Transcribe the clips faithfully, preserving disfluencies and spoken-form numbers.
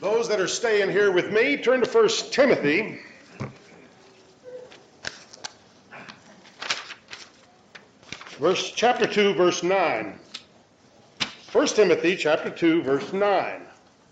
Those that are staying here with me, turn to First Timothy. Verse, chapter two, verse nine. First Timothy, chapter two, verse nine.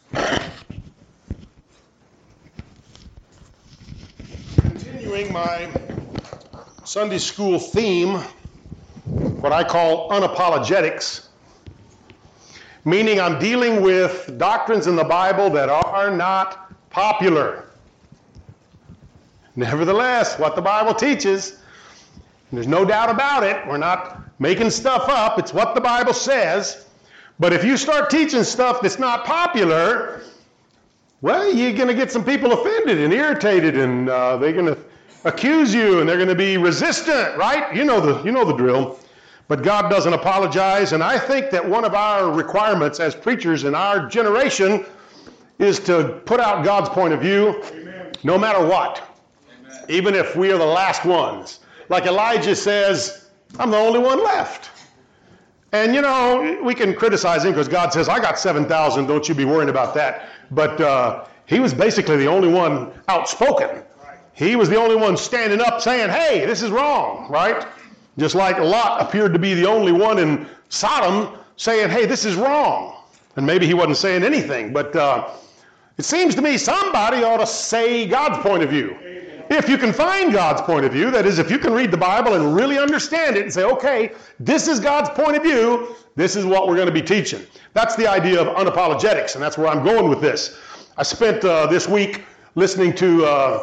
Continuing my Sunday school theme, what I call unapologetics, meaning I'm dealing with doctrines in the Bible that are not popular. Nevertheless, what the Bible teaches, there's no doubt about it, we're not making stuff up, it's what the Bible says. But if you start teaching stuff that's not popular, well, you're going to get some people offended and irritated, and uh, they're going to accuse you, and they're going to be resistant, right? You know the you know the drill. But God doesn't apologize, and I think that one of our requirements as preachers in our generation is to put out God's point of view. Amen. No matter what. Amen. Even if we are the last ones. Like Elijah says, I'm the only one left. And you know, we can criticize him because God says, I got seven thousand, don't you be worrying about that. But uh, he was basically the only one outspoken. He was the only one standing up saying, hey, this is wrong, right? Just like Lot appeared to be the only one in Sodom saying, hey, this is wrong. And maybe he wasn't saying anything, but uh, it seems to me somebody ought to say God's point of view. Amen. If you can find God's point of view, that is, if you can read the Bible and really understand it and say, okay, this is God's point of view, this is what we're going to be teaching. That's the idea of unapologetics, and that's where I'm going with this. I spent uh, this week listening to uh,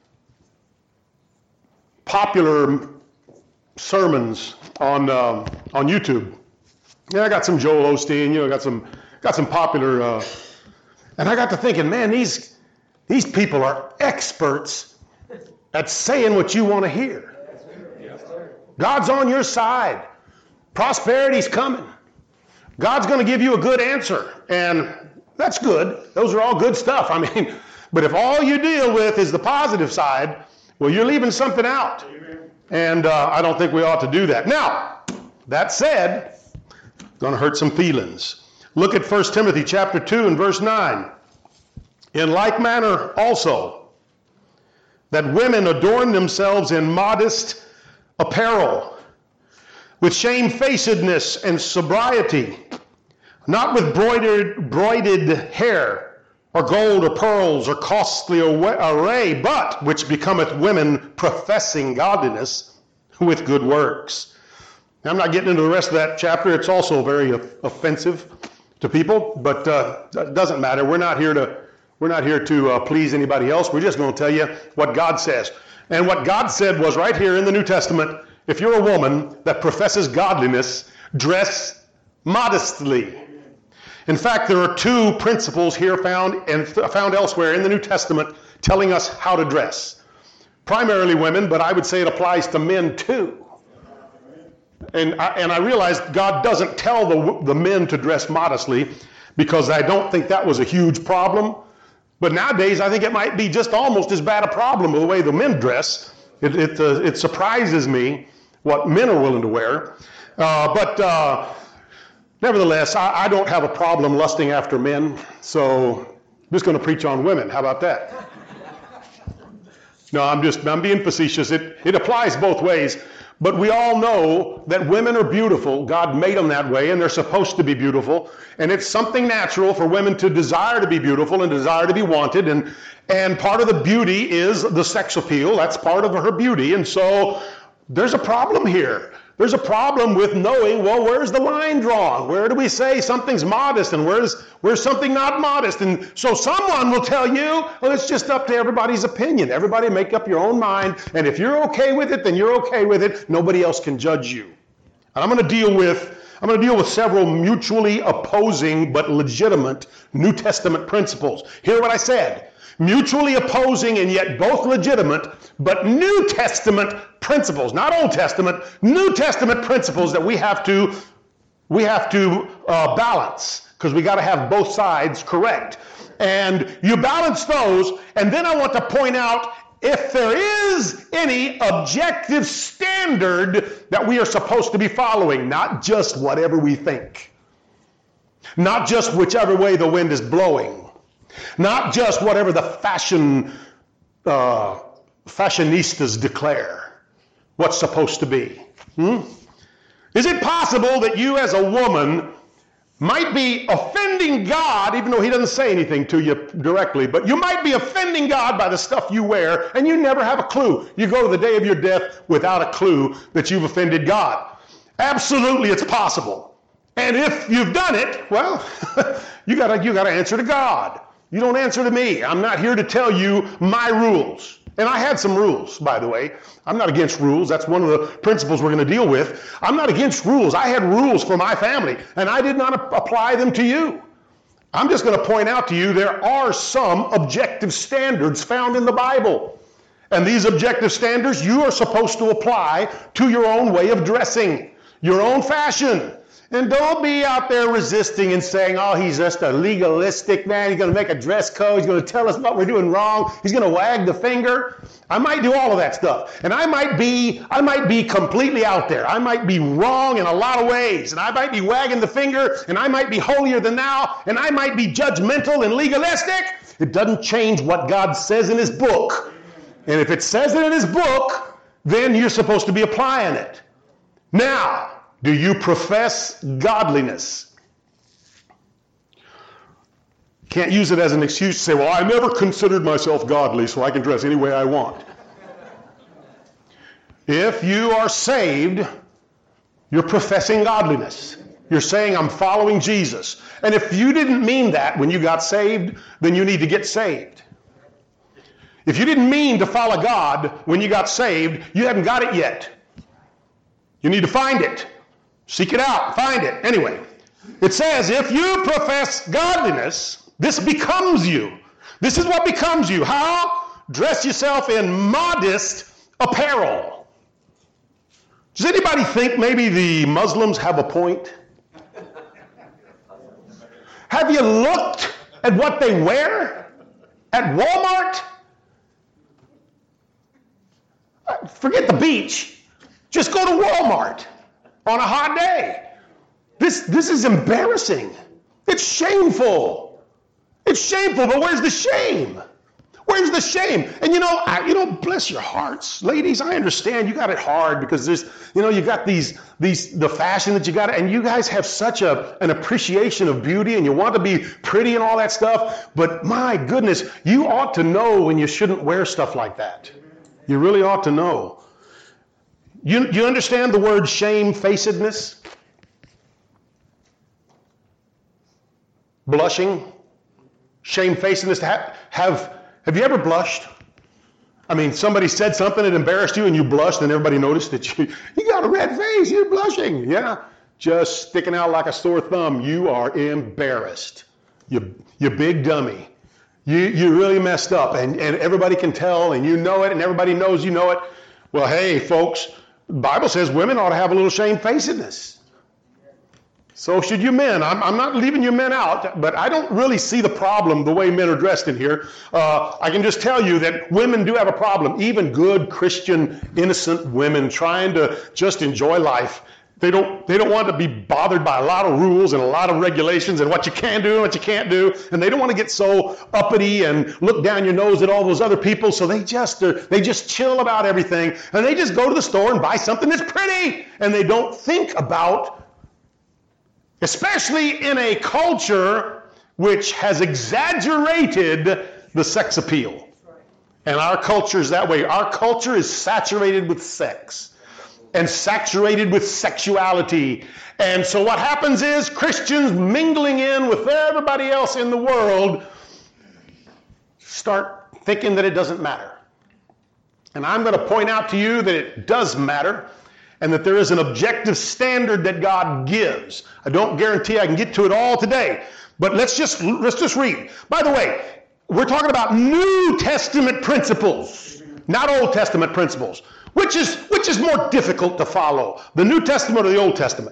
popular sermons on uh, on YouTube. Yeah, I got some Joel Osteen, you know, got some got some popular, uh, and I got to thinking, man, these these people are experts at saying what you want to hear. God's on your side. Prosperity's coming. God's going to give you a good answer, and that's good. Those are all good stuff. I mean, but if all you deal with is the positive side, well, you're leaving something out. And uh, I don't think we ought to do that. Now, that said, going to hurt some feelings. Look at First Timothy chapter two and verse nine. In like manner also, that women adorn themselves in modest apparel, with shamefacedness and sobriety, not with broidered, broided hair, or gold, or pearls, or costly array, but which becometh women professing godliness with good works. Now, I'm not getting into the rest of that chapter. It's also very offensive to people, but uh, it doesn't matter. We're not here to we're not here to uh, please anybody else. We're just going to tell you what God says. And what God said was right here in the New Testament: if you're a woman that professes godliness, dress modestly. In fact, there are two principles here found and found elsewhere in the New Testament telling us how to dress. Primarily women, but I would say it applies to men too. And I, and I realize God doesn't tell the, the men to dress modestly because I don't think that was a huge problem. But nowadays, I think it might be just almost as bad a problem with the way the men dress. It, it, uh, it surprises me what men are willing to wear. Uh, but... Uh, Nevertheless, I, I don't have a problem lusting after men, so I'm just going to preach on women. How about that? No, I'm just, I'm being facetious. It, it applies both ways, but we all know that women are beautiful. God made them that way, and they're supposed to be beautiful, and it's something natural for women to desire to be beautiful and desire to be wanted, and, and part of the beauty is the sex appeal. That's part of her beauty, and so there's a problem here. There's a problem with knowing, well, where's the line drawn? Where do we say something's modest and where's where's something not modest? And so someone will tell you, well, it's just up to everybody's opinion. Everybody make up your own mind. And if you're okay with it, then you're okay with it. Nobody else can judge you. And I'm going to deal with I'm going to deal with several mutually opposing but legitimate New Testament principles. Hear what I said. Mutually opposing and yet both legitimate, but New Testament principles, not Old Testament, New Testament principles that we have to we have to uh, balance, because we got to have both sides correct. And you balance those, and then I want to point out if there is any objective standard that we are supposed to be following, not just whatever we think, not just whichever way the wind is blowing. Not just whatever the fashion uh, fashionistas declare what's supposed to be. Hmm? Is it possible that you as a woman might be offending God, even though he doesn't say anything to you directly, but you might be offending God by the stuff you wear, and you never have a clue. You go to the day of your death without a clue that you've offended God. Absolutely, it's possible. And if you've done it, well, you gotta, you gotta answer to God. You don't answer to me. I'm not here to tell you my rules. And I had some rules, by the way. I'm not against rules. That's one of the principles we're going to deal with. I'm not against rules. I had rules for my family, and I did not apply them to you. I'm just going to point out to you there are some objective standards found in the Bible. And these objective standards you are supposed to apply to your own way of dressing, your own fashion. And don't be out there resisting and saying, oh, he's just a legalistic man. He's going to make a dress code. He's going to tell us what we're doing wrong. He's going to wag the finger. I might do all of that stuff. And I might be, I might be completely out there. I might be wrong in a lot of ways. And I might be wagging the finger. And I might be holier than thou. And I might be judgmental and legalistic. It doesn't change what God says in his book. And if it says it in his book, then you're supposed to be applying it. Now, do you profess godliness? Can't use it as an excuse to say, well, I never considered myself godly, so I can dress any way I want. If you are saved, you're professing godliness. You're saying, I'm following Jesus. And if you didn't mean that when you got saved, then you need to get saved. If you didn't mean to follow God when you got saved, you haven't got it yet. You need to find it. Seek it out. Find it. Anyway, it says, if you profess godliness, this becomes you. This is what becomes you. How? Dress yourself in modest apparel. Does anybody think maybe the Muslims have a point? Have you looked at what they wear at Walmart? Forget the beach. Just go to Walmart on a hot day. This, this is embarrassing. It's shameful. It's shameful, but where's the shame? Where's the shame? And you know, I, you know, bless your hearts. Ladies, I understand you got it hard because there's, you know, you got these, these, the fashion that you got, and you guys have such a, an appreciation of beauty and you want to be pretty and all that stuff. But my goodness, you ought to know when you shouldn't wear stuff like that. You really ought to know. You, you understand the word shamefacedness? Blushing? Shamefacedness? Have, have, have you ever blushed? I mean, somebody said something that embarrassed you and you blushed and everybody noticed that you, you got a red face, you're blushing. Yeah, just sticking out like a sore thumb. You are embarrassed. You, you big dummy. You, you really messed up and, and everybody can tell and you know it and everybody knows you know it. Well, hey, folks, the Bible says women ought to have a little shamefacedness. So should you men. I'm, I'm not leaving you men out, but I don't really see the problem the way men are dressed in here. Uh, I can just tell you that women do have a problem. Even good Christian, innocent women trying to just enjoy life. They don't, they don't want to be bothered by a lot of rules and a lot of regulations and what you can do and what you can't do. And they don't want to get so uppity and look down your nose at all those other people. So they just, uh, they just chill about everything. And they just go to the store and buy something that's pretty. And they don't think about, especially in a culture which has exaggerated the sex appeal. And our culture is that way. Our culture is saturated with sex. And saturated with sexuality. And so what happens is Christians mingling in with everybody else in the world start thinking that it doesn't matter. And I'm going to point out to you that it does matter and that there is an objective standard that God gives. I don't guarantee I can get to it all today, but let's just, let's just read. By the way, we're talking about New Testament principles, not Old Testament principles. Which is, which is more difficult to follow, the New Testament or the Old Testament?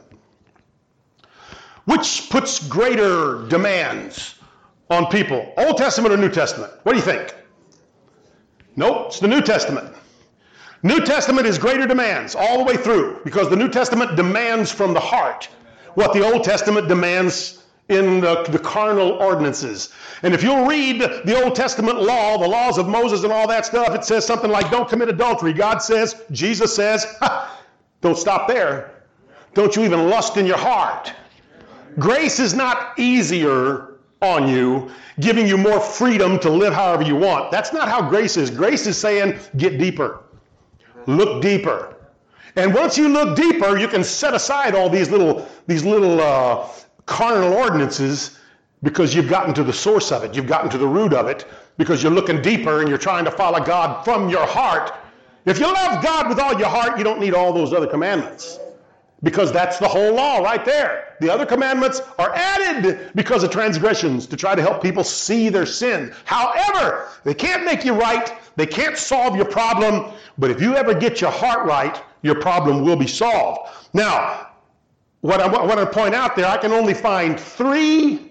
Which puts greater demands on people, Old Testament or New Testament? What do you think? Nope, it's the New Testament. New Testament is greater demands all the way through because the New Testament demands from the heart what the Old Testament demands in the, the carnal ordinances. And if you'll read the Old Testament law, the laws of Moses and all that stuff, it says something like, don't commit adultery. God says, Jesus says, ha, don't stop there. Don't you even lust in your heart. Grace is not easier on you, giving you more freedom to live however you want. That's not how grace is. Grace is saying, get deeper. Look deeper. And once you look deeper, you can set aside all these little, these little uh, carnal ordinances, because you've gotten to the source of it. You've gotten to the root of it, because you're looking deeper and you're trying to follow God from your heart. If you love God with all your heart, you don't need all those other commandments, because that's the whole law right there. The other commandments are added because of transgressions to try to help people see their sin. However, they can't make you right. They can't solve your problem. But if you ever get your heart right, your problem will be solved. Now, what I want to point out there, I can only find three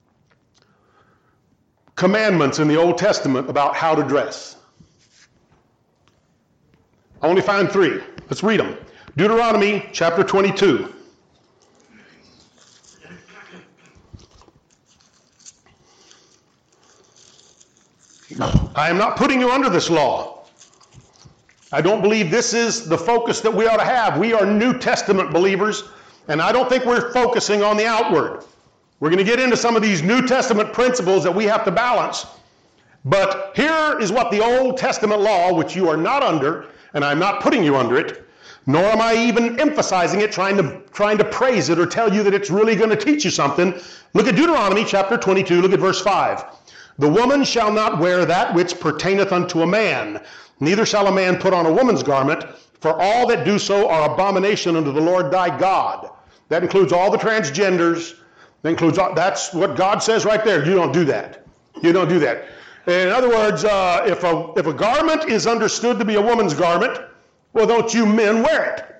commandments in the Old Testament about how to dress. I only find three. Let's read them. Deuteronomy chapter twenty-two. I am not putting you under this law. I don't believe this is the focus that we ought to have. We are New Testament believers, and I don't think we're focusing on the outward. We're going to get into some of these New Testament principles that we have to balance. But here is what the Old Testament law, which you are not under, and I'm not putting you under it, nor am I even emphasizing it, trying to, trying to praise it or tell you that it's really going to teach you something. Look at Deuteronomy chapter twenty-two, look at verse five. The woman shall not wear that which pertaineth unto a man, neither shall a man put on a woman's garment, for all that do so are abomination unto the Lord thy God. That includes all the transgenders. That includes all, that's what God says right there. You don't do that. You don't do that. In other words, uh, if a if a garment is understood to be a woman's garment, well, don't you men wear it.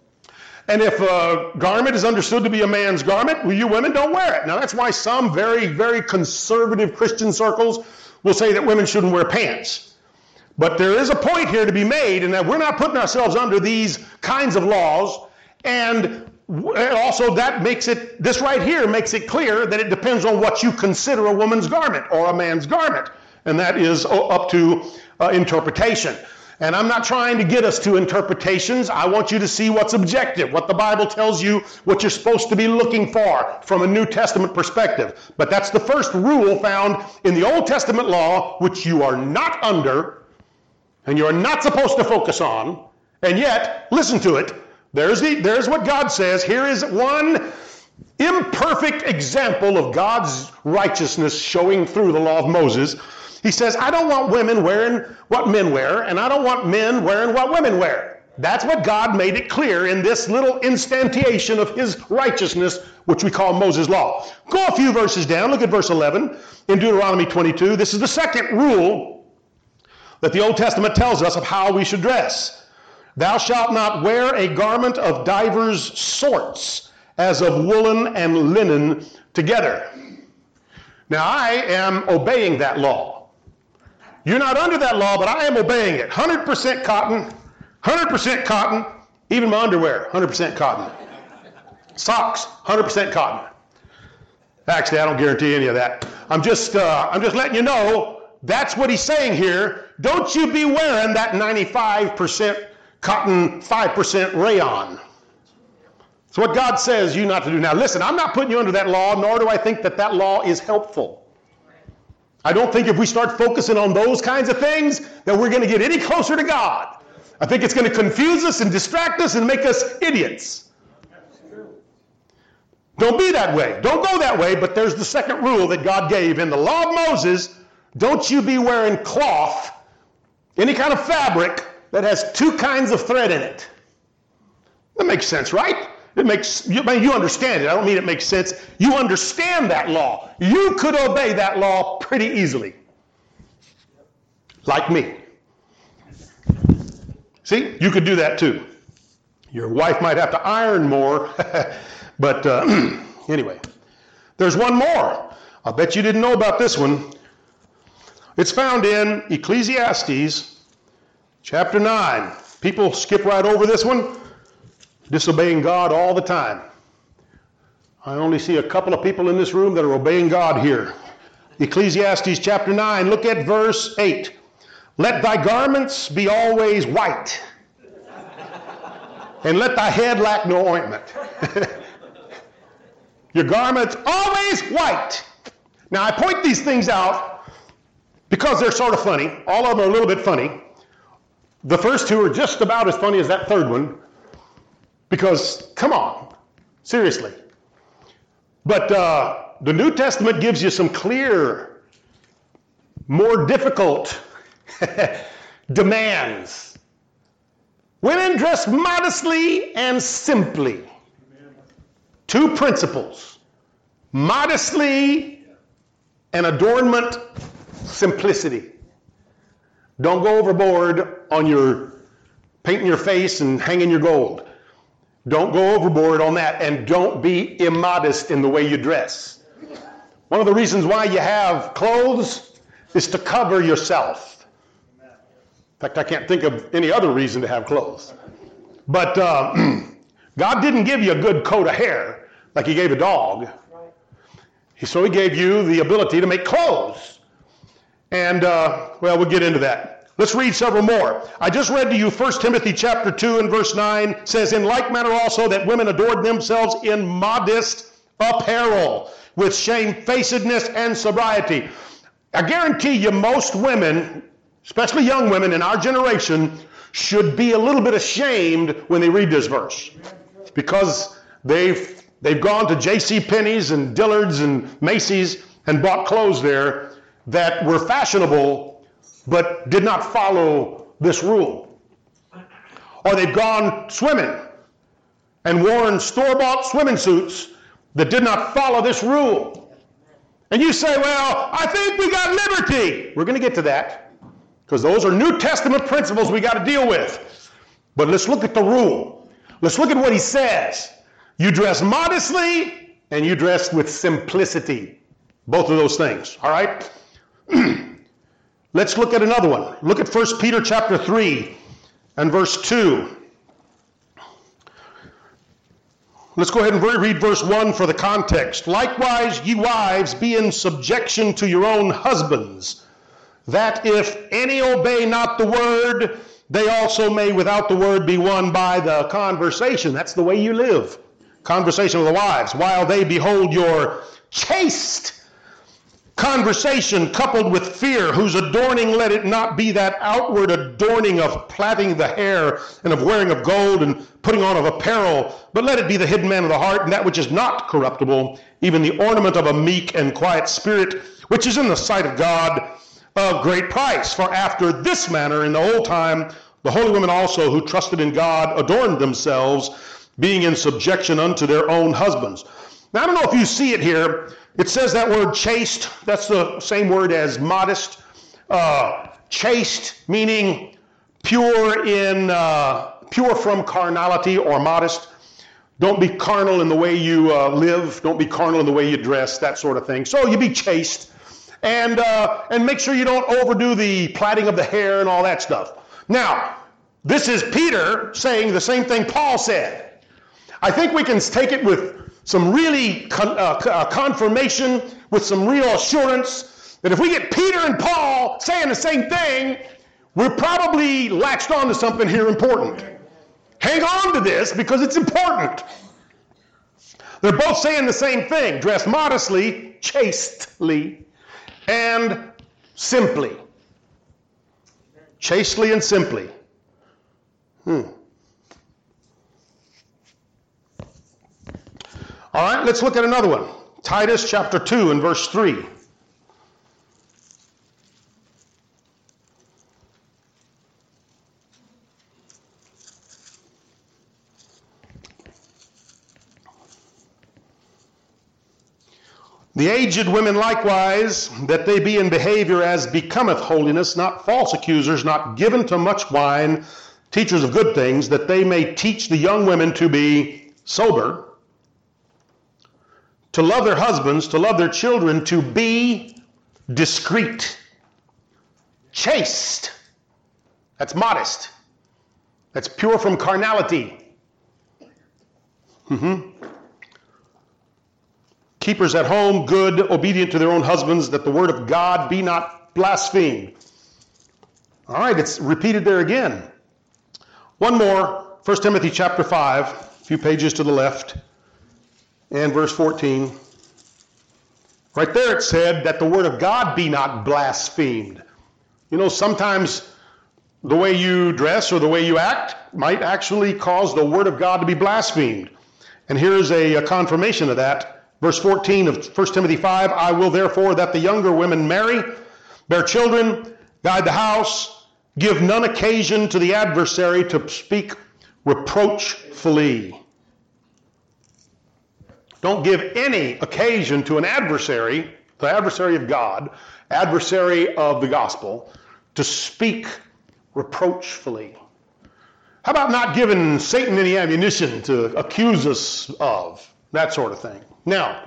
And if a garment is understood to be a man's garment, well, you women don't wear it. Now, that's why some very, very conservative Christian circles will say that women shouldn't wear pants. But there is a point here to be made in that we're not putting ourselves under these kinds of laws. And also that makes it, this right here makes it clear that it depends on what you consider a woman's garment or a man's garment. And that is up to uh, interpretation. And I'm not trying to get us to interpretations. I want you to see what's objective, what the Bible tells you, what you're supposed to be looking for from a New Testament perspective. But that's the first rule found in the Old Testament law, which you are not under, and you are not supposed to focus on. And yet, listen to it. There's, the, there's what God says. Here is one imperfect example of God's righteousness showing through the law of Moses. He says, I don't want women wearing what men wear, and I don't want men wearing what women wear. That's what God made it clear in this little instantiation of his righteousness, which we call Moses' law. Go a few verses down. Look at verse eleven in Deuteronomy twenty-two. This is the second rule that the Old Testament tells us of how we should dress. Thou shalt not wear a garment of divers sorts, as of woolen and linen together. Now, I am obeying that law. You're not under that law, but I am obeying it. one hundred percent cotton, one hundred percent cotton, even my underwear, one hundred percent cotton. Socks, one hundred percent cotton. Actually, I don't guarantee any of that. I'm just, uh, I'm just letting you know that's what he's saying here. Don't you be wearing that ninety-five percent cotton, five percent rayon. It's what God says you not to do. Now, listen, I'm not putting you under that law, nor do I think that that law is helpful. I don't think if we start focusing on those kinds of things that we're going to get any closer to God. I think it's going to confuse us and distract us and make us idiots. Don't be that way. Don't go that way, but there's the second rule that God gave in the law of Moses. Don't you be wearing cloth, any kind of fabric that has two kinds of thread in it. That makes sense, right? It makes you, I mean, you understand it. I don't mean it makes sense. You understand that law. You could obey that law pretty easily. Like me. See, you could do that too. Your wife might have to iron more, but uh, anyway. There's one more. I bet you didn't know about this one. It's found in Ecclesiastes chapter nine. People skip right over this one. Disobeying God all the time. I only see a couple of people in this room that are obeying God here. Ecclesiastes chapter nine, look at verse eight. Let thy garments be always white, and let thy head lack no ointment. Your garments always white. Now I point these things out because they're sort of funny. All of them are a little bit funny. The first two are just about as funny as that third one. Because, come on, seriously. But uh, the New Testament gives you some clear, more difficult demands. Women dress modestly and simply. Two principles. Modestly and adornment, simplicity. Don't go overboard on your painting your face and hanging your gold. Don't go overboard on that, and don't be immodest in the way you dress. One of the reasons why you have clothes is to cover yourself. In fact, I can't think of any other reason to have clothes. But uh, God didn't give you a good coat of hair like he gave a dog. So he gave you the ability to make clothes. And, uh, well, we'll get into that. Let's read several more. I just read to you First Timothy chapter two and verse nine says, in like manner also that women adored themselves in modest apparel with shamefacedness and sobriety. I guarantee you most women, especially young women in our generation, should be a little bit ashamed when they read this verse. Because they've, they've gone to J C Penney's and Dillard's and Macy's and bought clothes there that were fashionable but did not follow this rule. Or they've gone swimming and worn store-bought swimming suits that did not follow this rule. And you say, well, I think we got liberty. We're going to get to that because those are New Testament principles we got to deal with. But let's look at the rule. Let's look at what he says. You dress modestly and you dress with simplicity. Both of those things, all right? Let's look at another one. Look at First Peter chapter three and verse two. Let's go ahead and read verse one for the context. Likewise, ye wives, be in subjection to your own husbands, that if any obey not the word, they also may without the word be won by the conversation. That's the way you live. Conversation with the wives, while they behold your chaste conversation coupled with fear, whose adorning let it not be that outward adorning of plaiting the hair and of wearing of gold and putting on of apparel, but let it be the hidden man of the heart and that which is not corruptible, even the ornament of a meek and quiet spirit, which is in the sight of God of great price. For after this manner in the old time, the holy women also who trusted in God adorned themselves, being in subjection unto their own husbands. Now, I don't know if you see it here. It says that word chaste. That's the same word as modest. Uh, chaste, meaning pure in uh, pure from carnality or modest. Don't be carnal in the way you uh, live. Don't be carnal in the way you dress, that sort of thing. So you be chaste. And, uh, and make sure you don't overdo the plaiting of the hair and all that stuff. Now, this is Peter saying the same thing Paul said. I think we can take it with some really con- uh, uh, confirmation, with some real assurance that if we get Peter and Paul saying the same thing, we're probably latched on to something here important. Hang on to this because it's important. They're both saying the same thing. Dress modestly, chastely, and simply. Chastely and simply. Hmm. All right, let's look at another one. Titus chapter two and verse three. The aged women likewise, that they be in behavior as becometh holiness, not false accusers, not given to much wine, teachers of good things, that they may teach the young women to be sober, to love their husbands, to love their children, to be discreet, chaste. That's modest. That's pure from carnality. Mm-hmm. Keepers at home, good, obedient to their own husbands, that the word of God be not blasphemed. All right, it's repeated there again. One more, First Timothy chapter five, a few pages to the left, and verse fourteen. Right there it said that the word of God be not blasphemed. You know, sometimes the way you dress or the way you act might actually cause the word of God to be blasphemed. And here's a, a confirmation of that. Verse fourteen of First Timothy five, I will therefore that the younger women marry, bear children, guide the house, give none occasion to the adversary to speak reproachfully. Don't give any occasion to an adversary, the adversary of God, adversary of the gospel, to speak reproachfully. How about not giving Satan any ammunition to accuse us of? That sort of thing. Now,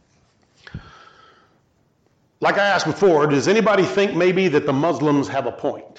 like I asked before, does anybody think maybe that the Muslims have a point?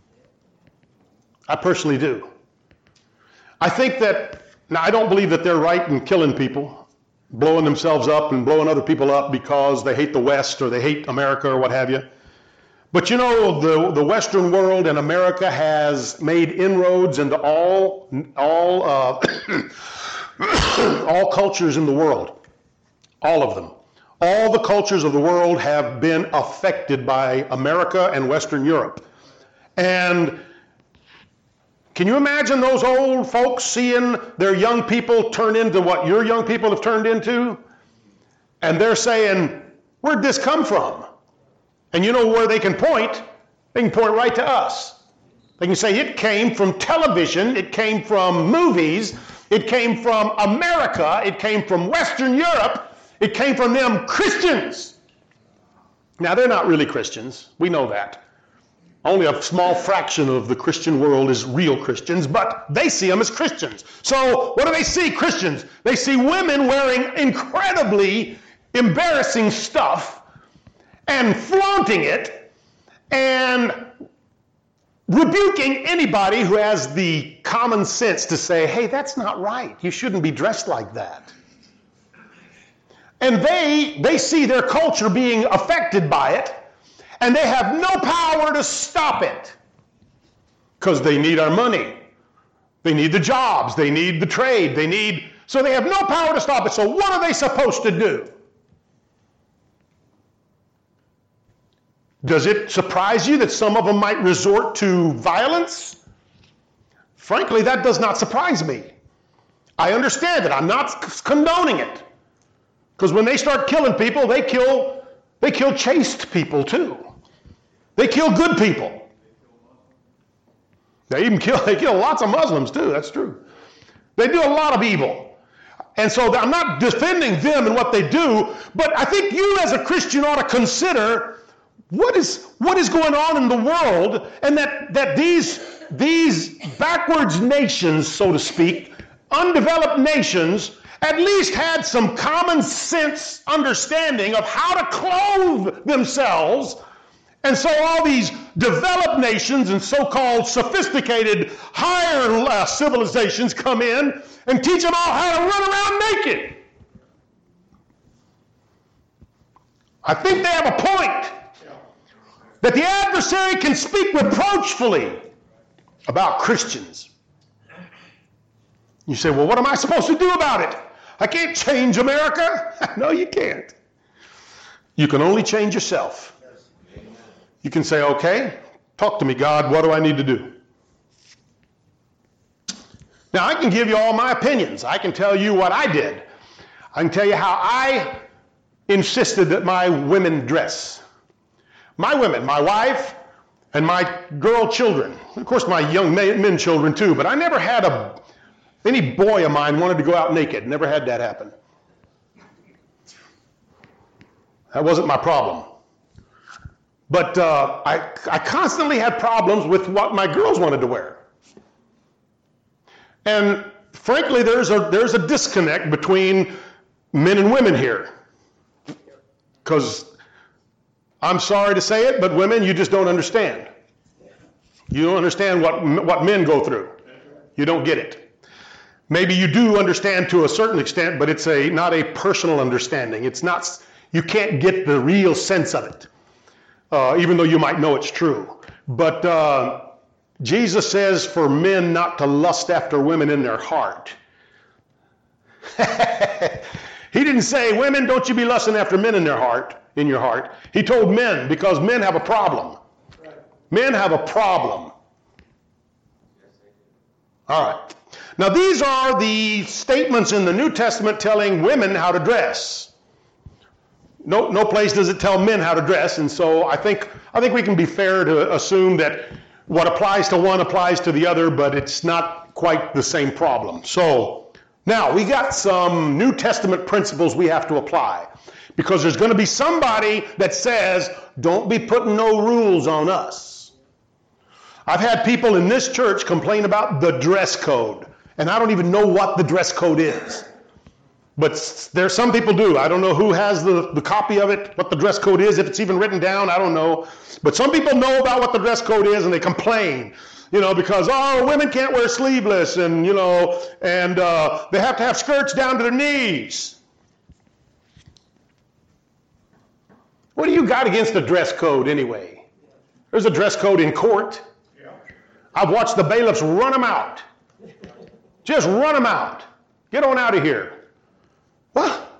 I personally do. I think that, now I don't believe that they're right in killing people, blowing themselves up and blowing other people up because they hate the West or they hate America or what have you. But you know, the, the Western world and America has made inroads into all, all, uh, all cultures in the world. All of them. All the cultures of the world have been affected by America and Western Europe. And can you imagine those old folks seeing their young people turn into what your young people have turned into? And they're saying, where'd this come from? And you know where they can point? They can point right to us. They can say it came from television, it came from movies, it came from America, it came from Western Europe, it came from them Christians. Now, they're not really Christians. We know that. Only a small fraction of the Christian world is real Christians, but they see them as Christians. So what do they see, Christians? They see women wearing incredibly embarrassing stuff and flaunting it and rebuking anybody who has the common sense to say, hey, that's not right. You shouldn't be dressed like that. And they, they see their culture being affected by it, and they have no power to stop it because they need our money. They need the jobs. They need the trade. They need, so they have no power to stop it. So what are they supposed to do? Does it surprise you that some of them might resort to violence? Frankly, that does not surprise me. I understand it. I'm not condoning it. Because when they start killing people, they kill, they kill chaste people too. They kill good people. They even kill, they kill lots of Muslims too, that's true. They do a lot of evil. And so I'm not defending them and what they do, but I think you as a Christian ought to consider what is, what is going on in the world, and that, that these, these backwards nations, so to speak, undeveloped nations, at least had some common sense understanding of how to clothe themselves. And so all these developed nations and so-called sophisticated higher uh, civilizations come in and teach them all how to run around naked. I think they have a point. That the adversary can speak reproachfully about Christians. You say, well, what am I supposed to do about it? I can't change America. No, you can't. You can only change yourself. You can say, okay, talk to me, God. What do I need to do? Now, I can give you all my opinions. I can tell you what I did. I can tell you how I insisted that my women dress. My women, my wife, and my girl children. Of course, my young men children too, but I never had a, any boy of mine wanted to go out naked. Never had that happen. That wasn't my problem. But uh, I, I constantly had problems with what my girls wanted to wear. And frankly, there's a, there's a disconnect between men and women here. Because I'm sorry to say it, but women, you just don't understand. You don't understand what, what men go through. You don't get it. Maybe you do understand to a certain extent, but it's a not a personal understanding. It's not, you can't get the real sense of it, uh, even though you might know it's true. But uh, Jesus says for men not to lust after women in their heart. He didn't say, women, don't you be lusting after men in their heart, in your heart. He told men, because men have a problem. Right. Men have a problem. All right. Now, these are the statements in the New Testament telling women how to dress. No, no place does it tell men how to dress, and so I think I think we can be fair to assume that what applies to one applies to the other, but it's not quite the same problem. So now we got some New Testament principles we have to apply, because there's going to be somebody that says, don't be putting no rules on us. I've had people in this church complain about the dress code, and I don't even know what the dress code is. But there's some people do. I don't know who has the, the copy of it, what the dress code is, if it's even written down, I don't know. But some people know about what the dress code is, and they complain, you know, because, oh, women can't wear sleeveless, and, you know, and uh, they have to have skirts down to their knees. What do you got against the dress code anyway? There's a dress code in court. I've watched the bailiffs run them out. Just run them out. Get on out of here. What?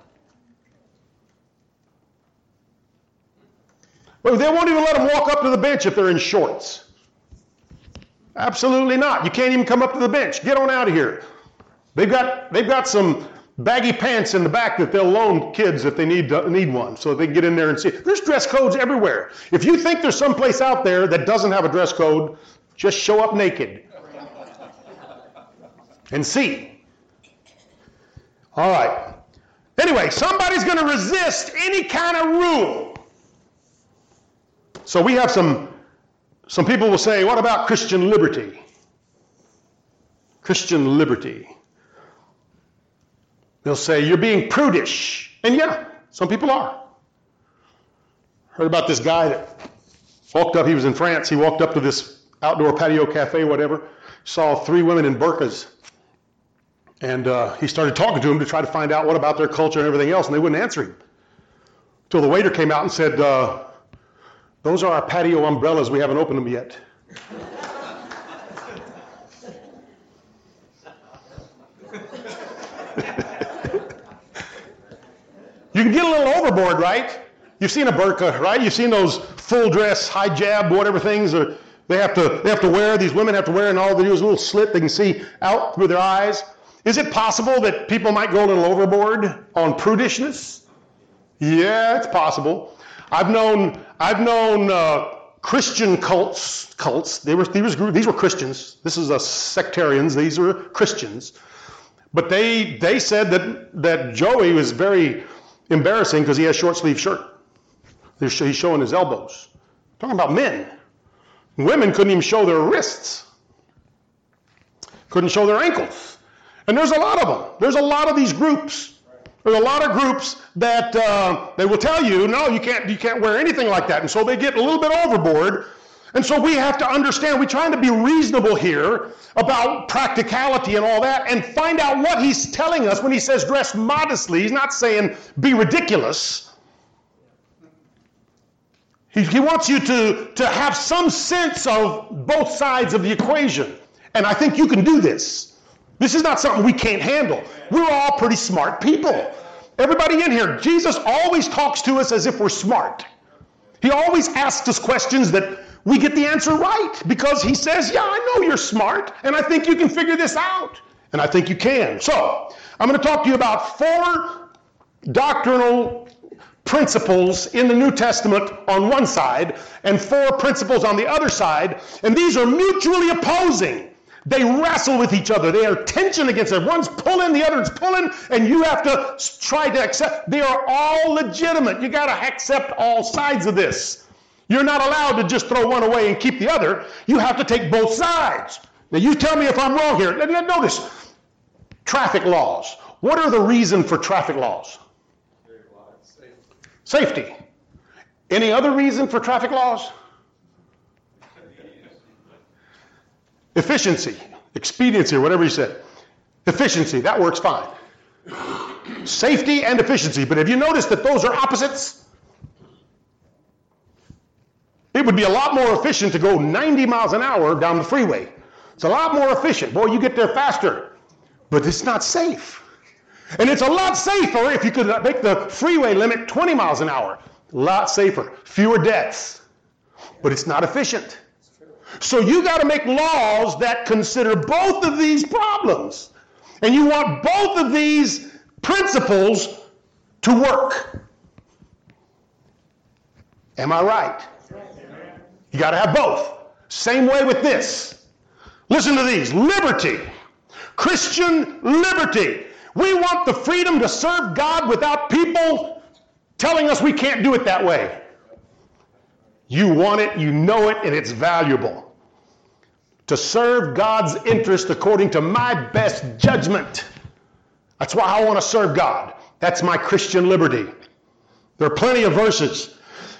Well, they won't even let them walk up to the bench if they're in shorts. Absolutely not. You can't even come up to the bench. Get on out of here. They've got they've got some baggy pants in the back that they'll loan kids if they need uh, need one, so they can get in there and see. There's dress codes everywhere. If you think there's some place out there that doesn't have a dress code, just show up naked and see. All right. Anyway, somebody's going to resist any kind of rule. So we have some, some people will say, what about Christian liberty? Christian liberty. They'll say, you're being prudish. And yeah, some people are. Heard about this guy that walked up, he was in France, he walked up to this outdoor patio cafe, whatever, saw three women in burqas. And uh, he started talking to them to try to find out what about their culture and everything else, and they wouldn't answer him. Until the waiter came out and said, uh, those are our patio umbrellas, we haven't opened them yet. You can get a little overboard, right? You've seen a burqa, right? You've seen those full dress, hijab, whatever things are, they have to they have to wear, these women have to wear, and all they do is a little slit they can see out through their eyes. Is it possible that people might go a little overboard on prudishness? Yeah, it's possible. I've known I've known uh, Christian cults. Cults. They were these were these were Christians. This is a sectarians. These were Christians, but they they said that that Joey was very embarrassing because he has short sleeve shirt. He's showing his elbows. Talking about men. Women couldn't even show their wrists. Couldn't show their ankles. And there's a lot of them. There's a lot of these groups. There's a lot of groups that uh, they will tell you, no, you can't, you can't wear anything like that. And so they get a little bit overboard. And so we have to understand, we're trying to be reasonable here about practicality and all that, and find out what he's telling us when he says dress modestly. He's not saying be ridiculous. He, he wants you to, to have some sense of both sides of the equation. And I think you can do this. This is not something we can't handle. We're all pretty smart people. Everybody in here, Jesus always talks to us as if we're smart. He always asks us questions that we get the answer right, because he says, yeah, I know you're smart, and I think you can figure this out. And I think you can. So, I'm going to talk to you about four doctrinal principles in the New Testament on one side, and four principles on the other side, and these are mutually opposing. They wrestle with each other. They are tension against it. One's pulling, the other's pulling, and you have to try to accept. They are all legitimate. You got to accept all sides of this. You're not allowed to just throw one away and keep the other. You have to take both sides. Now, you tell me if I'm wrong here. Notice, traffic laws. What are the reason for traffic laws? Safety. Any other reason for traffic laws? Efficiency, expediency, or whatever you said. Efficiency, that works fine. Safety and efficiency. But have you noticed that those are opposites? It would be a lot more efficient to go ninety miles an hour down the freeway. It's a lot more efficient. Boy, you get there faster. But it's not safe. And it's a lot safer if you could make the freeway limit twenty miles an hour. A lot safer. Fewer deaths. But it's not efficient. So you got to make laws that consider both of these problems. And you want both of these principles to work. Am I right? You got to have both. Same way with this. Listen to these. Liberty. Christian liberty. We want the freedom to serve God without people telling us we can't do it that way. You want it, you know it, and it's valuable. To serve God's interest according to my best judgment. That's why I want to serve God. That's my Christian liberty. There are plenty of verses.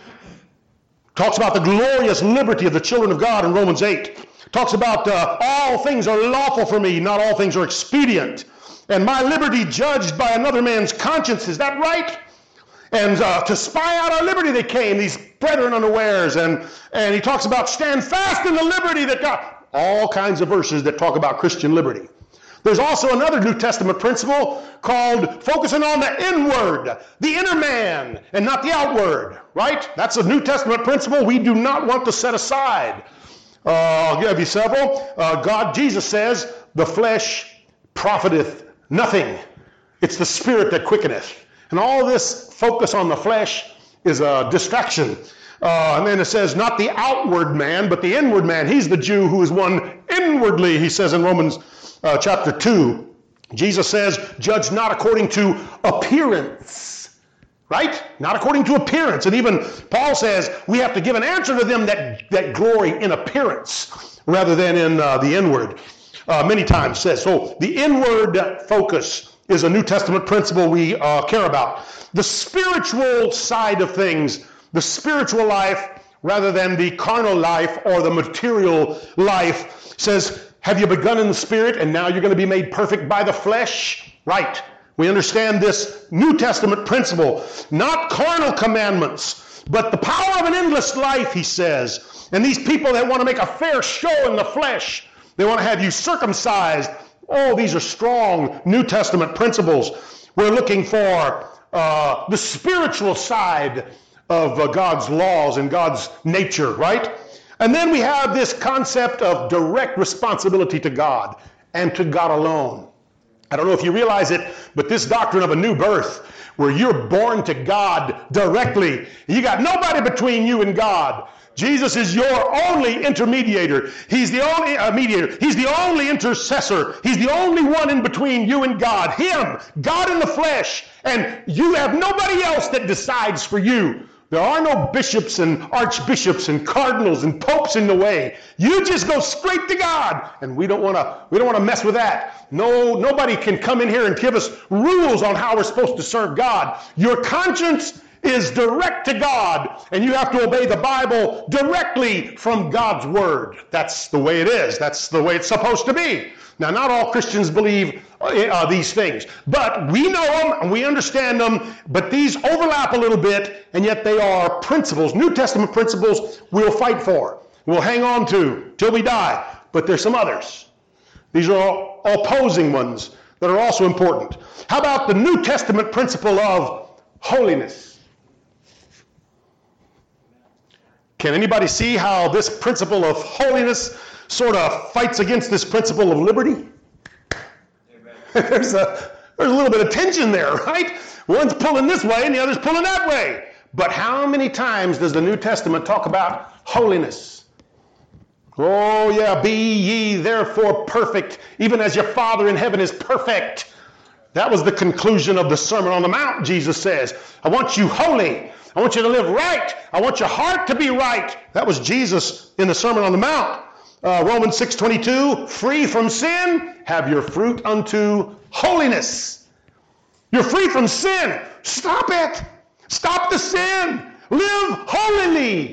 Talks about the glorious liberty of the children of God in Romans eight. Talks about uh, all things are lawful for me, not all things are expedient. And my liberty judged by another man's conscience. Is that right? And uh, to spy out our liberty they came, these brethren unawares. And, and he talks about stand fast in the liberty that God... All kinds of verses that talk about Christian liberty. There's also another New Testament principle called focusing on the inward, the inner man, and not the outward, right? That's a New Testament principle we do not want to set aside. Uh, I'll give you several. Uh, God, Jesus says, the flesh profiteth nothing. It's the spirit that quickeneth. And all this focus on the flesh is a distraction. Uh, and then it says, not the outward man, but the inward man. He's the Jew who is one inwardly, he says in Romans uh, chapter two. Jesus says, judge not according to appearance, right? Not according to appearance. And even Paul says, we have to give an answer to them that, that glory in appearance rather than in uh, the inward. Uh, many times says, so the inward focus is a New Testament principle we uh, care about. The spiritual side of things, the spiritual life rather than the carnal life or the material life, says, have you begun in the spirit and now you're going to be made perfect by the flesh? Right. We understand this New Testament principle. Not carnal commandments, but the power of an endless life, he says. And these people that want to make a fair show in the flesh, they want to have you circumcised. Oh, these are strong New Testament principles. We're looking for uh, the spiritual side of uh, God's laws and God's nature, right? And then we have this concept of direct responsibility to God and to God alone. I don't know if you realize it, but this doctrine of a new birth, where you're born to God directly, you got nobody between you and God. Jesus is your only intermediator. He's the only uh, mediator. He's the only intercessor. He's the only one in between you and God. Him, God in the flesh. And you have nobody else that decides for you. There are no bishops and archbishops and cardinals and popes in the way. You just go straight to God. And we don't want to we don't want to mess with that. No, nobody can come in here and give us rules on how we're supposed to serve God. Your conscience is direct to God, and you have to obey the Bible directly from God's word. That's the way it is. That's the way it's supposed to be. Now, not all Christians believe uh, these things, but we know them and we understand them, but these overlap a little bit, and yet they are principles, New Testament principles we'll fight for, we'll hang on to till we die. But there's some others. These are all opposing ones that are also important. How about the New Testament principle of holiness? Can anybody see how this principle of holiness sort of fights against this principle of liberty? there's, a, there's a little bit of tension there, right? One's pulling this way and the other's pulling that way. But how many times does the New Testament talk about holiness? Oh yeah, be ye therefore perfect, even as your Father in heaven is perfect. That was the conclusion of the Sermon on the Mount, Jesus says. I want you holy. I want you to live right. I want your heart to be right. That was Jesus in the Sermon on the Mount. Uh, Romans six twenty-two, free from sin, have your fruit unto holiness. You're free from sin. Stop it. Stop the sin. Live holily.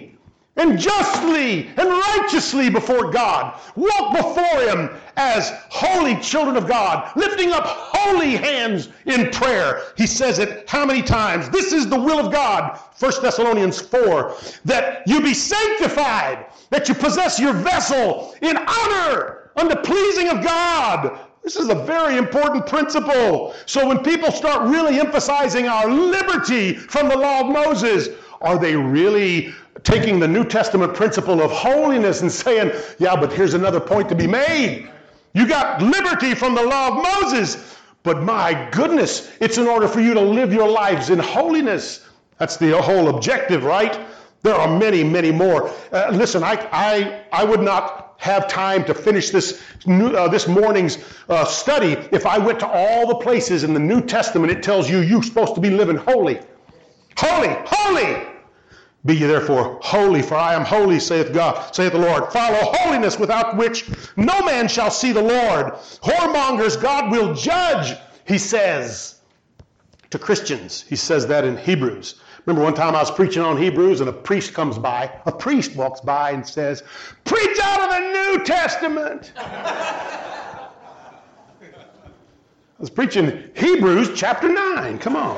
and justly and righteously before God. Walk before him as holy children of God, lifting up holy hands in prayer. He says it how many times? This is the will of God, First Thessalonians four, that you be sanctified, that you possess your vessel in honor unto pleasing of God. This is a very important principle. So when people start really emphasizing our liberty from the law of Moses, are they really taking the New Testament principle of holiness and saying, yeah, but here's another point to be made. You got liberty from the law of Moses, but my goodness, it's in order for you to live your lives in holiness. That's the whole objective, right? There are many, many more. Uh, listen, I, I, I would not have time to finish this new, uh, this morning's uh, study if I went to all the places in the New Testament it tells you you're supposed to be living holy. Holy, holy! Be ye therefore holy, for I am holy, saith God, saith the Lord. Follow holiness, without which no man shall see the Lord. Whoremongers God will judge, he says to Christians. He says that in Hebrews. Remember one time I was preaching on Hebrews and a priest comes by, a priest walks by and says, preach out of the New Testament. I was preaching Hebrews chapter nine. Come on.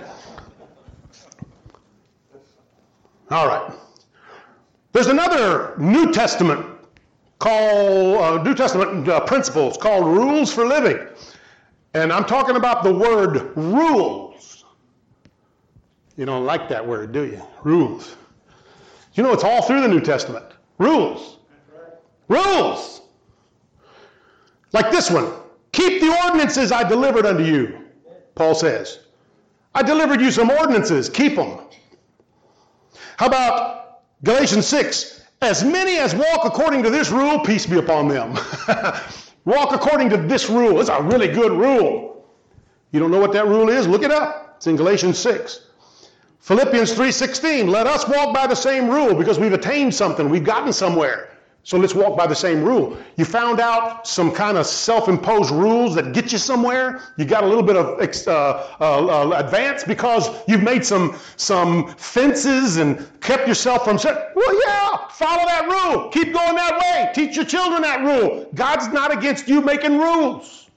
All right. There's another New Testament called uh, New Testament uh, principles called rules for living. And I'm talking about the word rules. You don't like that word, do you? Rules. You know, it's all through the New Testament. Rules. Rules. Like this one. Keep the ordinances I delivered unto you, Paul says. I delivered you some ordinances. Keep them. How about Galatians six? As many as walk according to this rule, peace be upon them. Walk according to this rule. It's a really good rule. You don't know what that rule is? Look it up. It's in Galatians six. Philippians three sixteen, let us walk by the same rule because we've attained something. We've gotten somewhere. So let's walk by the same rule. You found out some kind of self-imposed rules that get you somewhere. You got a little bit of uh, uh, uh, advance because you've made some, some fences and kept yourself from... Well, yeah, follow that rule. Keep going that way. Teach your children that rule. God's not against you making rules.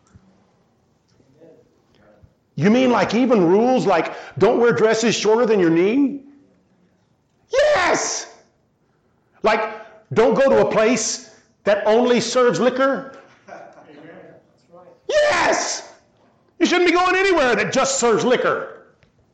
You mean like even rules like don't wear dresses shorter than your knee? Yes! Like don't go to a place that only serves liquor? Yes! You shouldn't be going anywhere that just serves liquor.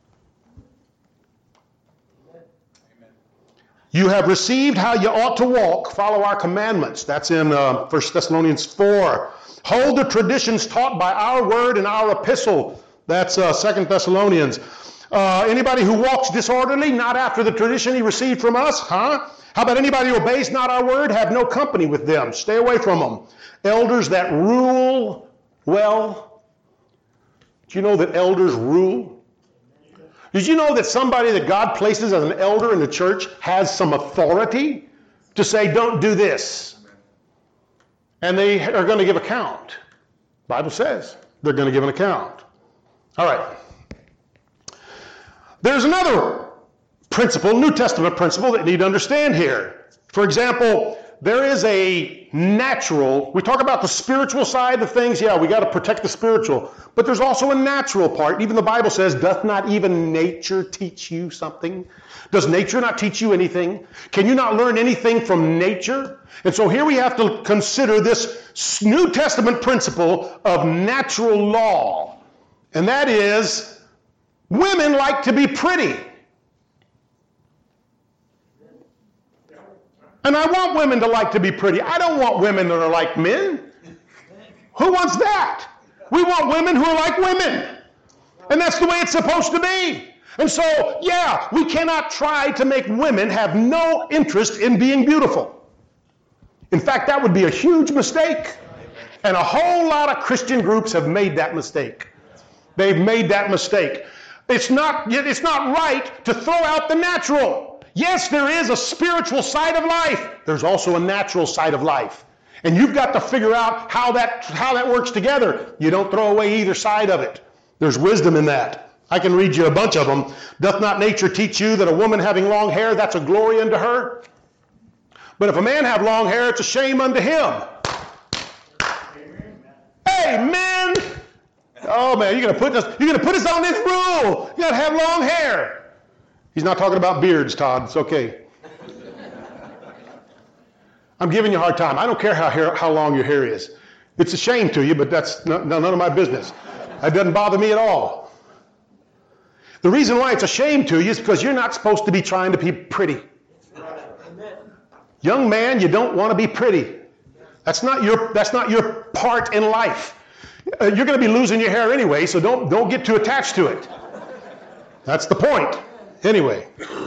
You have received how you ought to walk. Follow our commandments. That's in uh, First Thessalonians four. Hold the traditions taught by our word and our epistle. That's uh, Second Thessalonians. Uh, anybody who walks disorderly, not after the tradition he received from us, huh? How about anybody who obeys not our word? Have no company with them. Stay away from them. Elders that rule well. Do you know that elders rule? Did you know that somebody that God places as an elder in the church has some authority to say, don't do this? And they are going to give account. The Bible says they're going to give an account. All right. There's another principle, New Testament principle, that you need to understand here. For example, there is a natural, we talk about the spiritual side of things. Yeah, we got to protect the spiritual. But there's also a natural part. Even the Bible says, doth not even nature teach you something? Does nature not teach you anything? Can you not learn anything from nature? And so here we have to consider this New Testament principle of natural law. And that is, women like to be pretty. And I want women to like to be pretty. I don't want women that are like men. Who wants that? We want women who are like women. And that's the way it's supposed to be. And so, yeah, we cannot try to make women have no interest in being beautiful. In fact, that would be a huge mistake. And a whole lot of Christian groups have made that mistake. They've made that mistake. It's not, it's not right to throw out the natural. Yes, there is a spiritual side of life. There's also a natural side of life. And you've got to figure out how that, how that works together. You don't throw away either side of it. There's wisdom in that. I can read you a bunch of them. Doth not nature teach you that a woman having long hair, that's a glory unto her? But if a man have long hair, it's a shame unto him. Amen. Oh man, you're gonna put us, you're gonna put us on this rule. You gotta have long hair. He's not talking about beards, Todd. It's okay. I'm giving you a hard time. I don't care how hair, how long your hair is. It's a shame to you, but that's not, none of my business. That doesn't bother me at all. The reason why it's a shame to you is because you're not supposed to be trying to be pretty. Young man, you don't want to be pretty. That's not your, that's not your part in life. Uh, you're going to be losing your hair anyway, so don't, don't get too attached to it. That's the point. Anyway.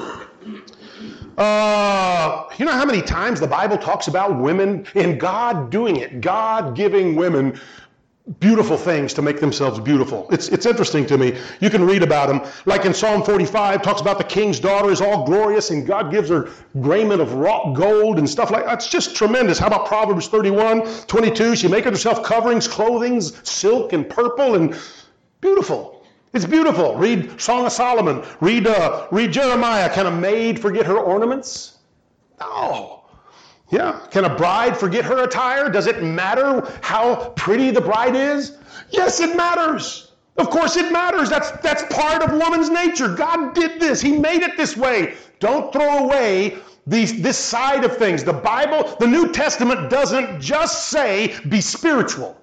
Uh, you know how many times the Bible talks about women and God doing it? God giving women beautiful things to make themselves beautiful. It's it's interesting to me. You can read about them. Like in Psalm forty-five, talks about the king's daughter is all glorious and God gives her raiment of wrought gold and stuff like that. It's just tremendous. How about Proverbs thirty-one, twenty-two? She maketh herself coverings, clothings, silk and purple and beautiful. It's beautiful. Read Song of Solomon. Read uh, read Jeremiah. Can a maid forget her ornaments? No. Yeah. Can a bride forget her attire? Does it matter how pretty the bride is? Yes, it matters. Of course it matters. That's that's part of woman's nature. God did this. He made it this way. Don't throw away these, this side of things. The Bible, the New Testament doesn't just say be spiritual.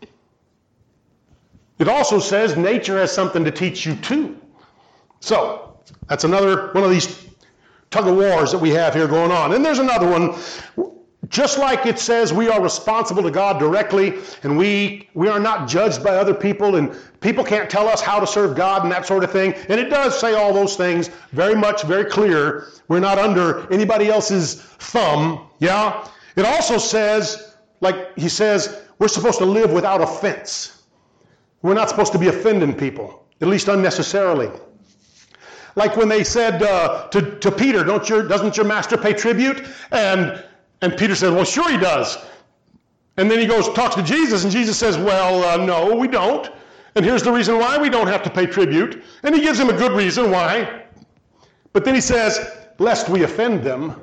It also says nature has something to teach you too. So, that's another one of these tug of wars that we have here going on. And there's another one. Just like it says we are responsible to God directly, and we we are not judged by other people, and people can't tell us how to serve God and that sort of thing. And it does say all those things very much, very clear. We're not under anybody else's thumb. Yeah? It also says, like he says, we're supposed to live without offense. We're not supposed to be offending people, at least unnecessarily. Like when they said uh, to, to Peter, Don't your, doesn't your master pay tribute? And and Peter said, well, sure he does. And then he goes, talks to Jesus, and Jesus says, well, uh, no, we don't. And here's the reason why we don't have to pay tribute. And he gives him a good reason why. But then he says, lest we offend them.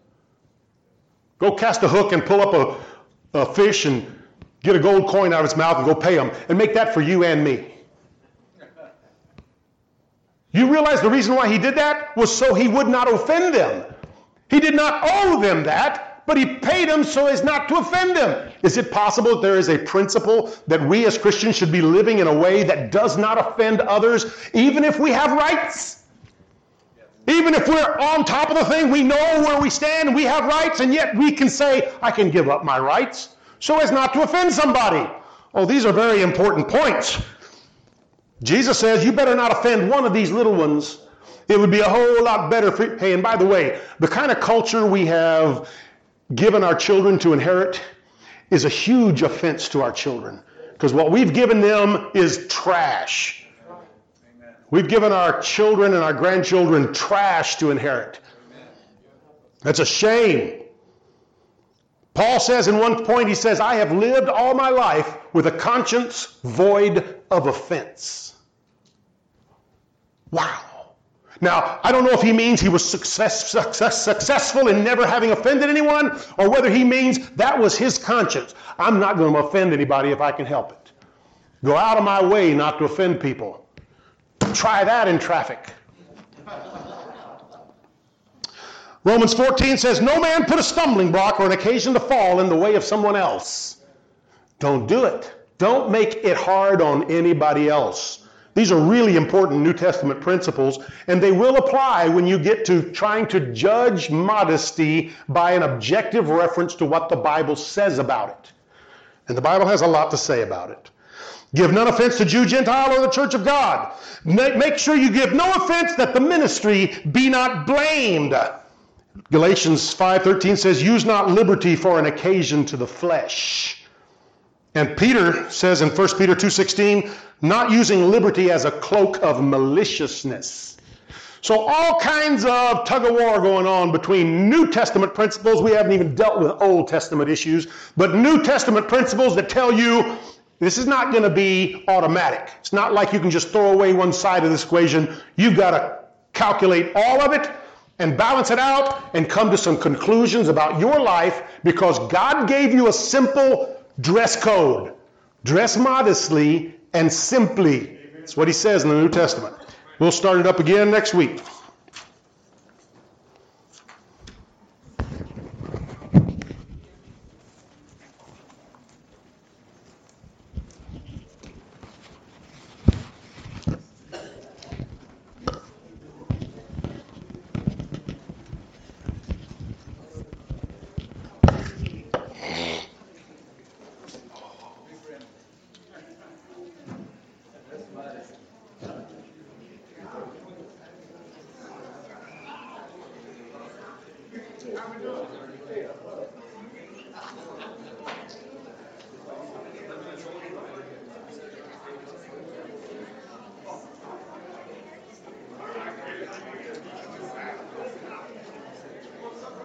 Go cast a hook and pull up a, a fish and get a gold coin out of its mouth and go pay him. And make that for you and me. You realize the reason why he did that was so he would not offend them. He did not owe them that, but he paid them so as not to offend them. Is it possible that there is a principle that we as Christians should be living in a way that does not offend others, even if we have rights? Even if we're on top of the thing, we know where we stand, we have rights, and yet we can say, I can give up my rights so as not to offend somebody. Oh, these are very important points. Jesus says, you better not offend one of these little ones. It would be a whole lot better for, hey, and by the way, the kind of culture we have given our children to inherit is a huge offense to our children. Because what we've given them is trash. We've given our children and our grandchildren trash to inherit. That's a shame. Paul says in one point, he says, I have lived all my life with a conscience void of offense. Wow. Now, I don't know if he means he was success, success, successful in never having offended anyone, or whether he means that was his conscience. I'm not going to offend anybody if I can help it. Go out of my way not to offend people. Try that in traffic. Romans fourteen says, no man put a stumbling block or an occasion to fall in the way of someone else. Don't do it. Don't make it hard on anybody else. These are really important New Testament principles, and they will apply when you get to trying to judge modesty by an objective reference to what the Bible says about it. And the Bible has a lot to say about it. Give none offense to Jew, Gentile, or the church of God. Make sure you give no offense that the ministry be not blamed. Galatians five thirteen says, use not liberty for an occasion to the flesh. And Peter says in First Peter two sixteen, not using liberty as a cloak of maliciousness. So all kinds of tug of war going on between New Testament principles. We haven't even dealt with Old Testament issues, but New Testament principles that tell you this is not going to be automatic. It's not like you can just throw away one side of this equation. You've got to calculate all of it and balance it out and come to some conclusions about your life, because God gave you a simple dress code. Dress modestly and simply. That's what he says in the New Testament. We'll start it up again next week. How we doing?